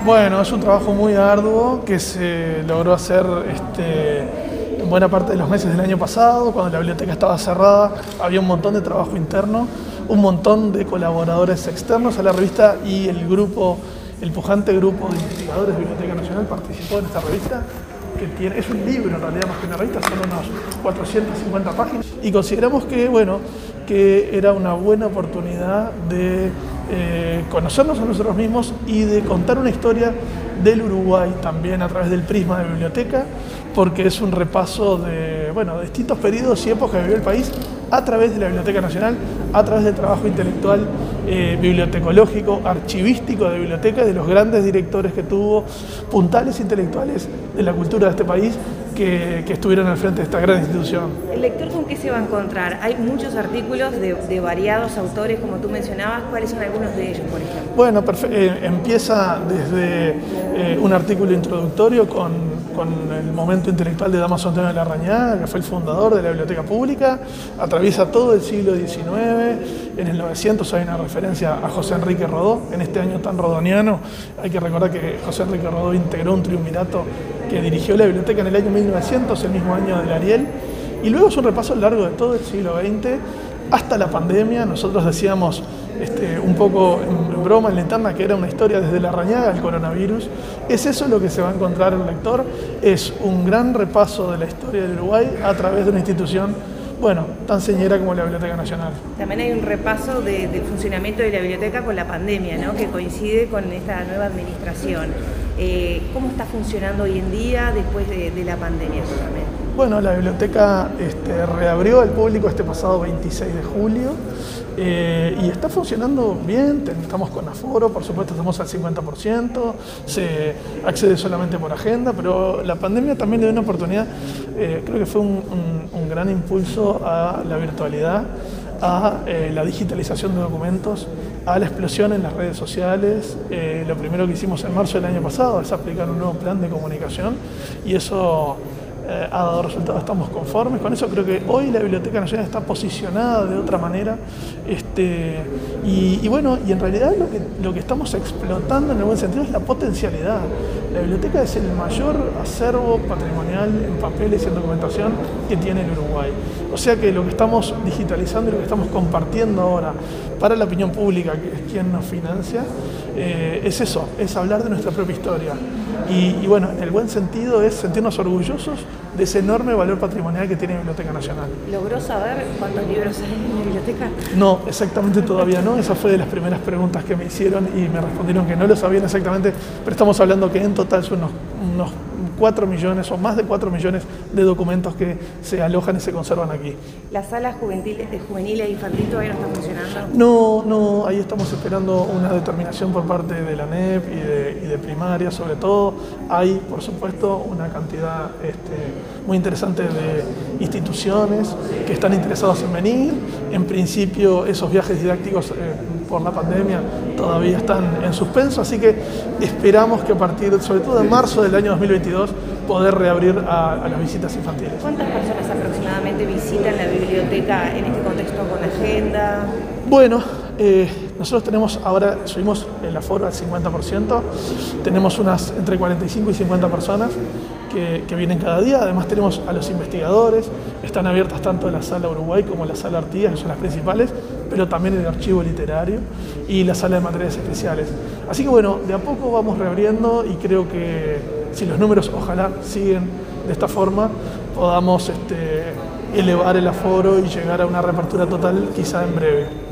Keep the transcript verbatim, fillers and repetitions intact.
Bueno, es un trabajo muy arduo que se logró hacer este, en buena parte de los meses del año pasado, cuando la biblioteca estaba cerrada. Había un montón de trabajo interno, un montón de colaboradores externos a la revista y el grupo, el pujante grupo de investigadores de Biblioteca Nacional participó en esta revista, que tiene, es un libro en realidad más que una revista, son unos cuatrocientas cincuenta páginas, y consideramos que, bueno, que era una buena oportunidad de eh, conocernos a nosotros mismos y de contar una historia del Uruguay también a través del prisma de biblioteca, porque es un repaso de, bueno, de distintos periodos y épocas que vivió el país a través de la Biblioteca Nacional, a través del trabajo intelectual, eh, bibliotecológico, archivístico de biblioteca, de los grandes directores que tuvo, puntales intelectuales de la cultura de este país, que, que estuvieron al frente de esta gran institución. ¿El lector con qué se va a encontrar? Hay muchos artículos de, de variados autores, como tú mencionabas. ¿Cuáles son algunos de ellos, por ejemplo? Bueno, eh, empieza desde eh, un artículo introductorio con, con el momento intelectual de Dámaso Antonio de Larrañaga, que fue el fundador de la Biblioteca Pública. Atraviesa todo el siglo diecinueve. En el novecientos hay una referencia a José Enrique Rodó. En este año tan rodoniano hay que recordar que José Enrique Rodó integró un triunvirato que dirigió la biblioteca en el año mil novecientos, el mismo año del Ariel. Y luego es un repaso largo de todo el siglo veinte hasta la pandemia. Nosotros decíamos este, un poco en broma en la interna que era una historia desde Larrañaga al coronavirus. Es eso lo que se va a encontrar el lector, es un gran repaso de la historia del Uruguay a través de una institución, bueno, tan señera como la Biblioteca Nacional. También hay un repaso de, del funcionamiento de la biblioteca con la pandemia, ¿no?, que coincide con esta nueva administración. Eh, ¿Cómo está funcionando hoy en día después de, de la pandemia? También? Bueno, la biblioteca este, reabrió al público este pasado veintiséis de julio eh, y está funcionando bien. Estamos con aforo, por supuesto estamos al cincuenta por ciento, se accede solamente por agenda, pero la pandemia también le dio una oportunidad, eh, creo que fue un, un, un gran impulso a la virtualidad, a eh, la digitalización de documentos, a la explosión en las redes sociales. Eh, lo primero que hicimos en marzo del año pasado es aplicar un nuevo plan de comunicación y eso eh, ha dado resultados, estamos conformes con eso. Creo que hoy la Biblioteca Nacional está posicionada de otra manera este, y, y bueno, y en realidad lo que, lo que estamos explotando en el buen sentido es la potencialidad. La biblioteca es el mayor acervo patrimonial en papeles y en documentación que tiene el Uruguay. O sea que lo que estamos digitalizando y lo que estamos compartiendo ahora para la opinión pública, que es quien nos financia, eh, es eso, es hablar de nuestra propia historia. Y, y bueno, en el buen sentido es sentirnos orgullosos de ese enorme valor patrimonial que tiene la Biblioteca Nacional. ¿Logró saber cuántos libros hay en la biblioteca? No, exactamente todavía no. Esa fue de las primeras preguntas que me hicieron y me respondieron que no lo sabían exactamente, pero estamos hablando que en total son unos, unos cuatro millones o más de cuatro millones de documentos que se alojan y se conservan aquí. ¿Las salas juveniles juvenil e infantil todavía no están funcionando? No, no, ahí estamos esperando una determinación por parte de la N E P y de, y de primaria sobre todo. Hay, por supuesto, una cantidad este, muy interesante de instituciones que están interesados en venir. En principio, esos viajes didácticos eh, por la pandemia todavía están en suspenso, así que esperamos que a partir, sobre todo de marzo del año dos mil veintidós, poder reabrir a, a las visitas infantiles. ¿Cuántas personas aproximadamente visitan la biblioteca en este contexto con la agenda? Bueno, eh, nosotros tenemos ahora, subimos el aforo al cincuenta por ciento, tenemos unas entre cuarenta y cinco y cincuenta personas que, que vienen cada día. Además tenemos a los investigadores, están abiertas tanto la Sala Uruguay como la Sala Artigas, que son las principales, pero también el archivo literario y la Sala de Materiales Especiales. Así que bueno, de a poco vamos reabriendo y creo que si los números ojalá siguen de esta forma, podamos este, elevar el aforo y llegar a una reapertura total quizá en breve.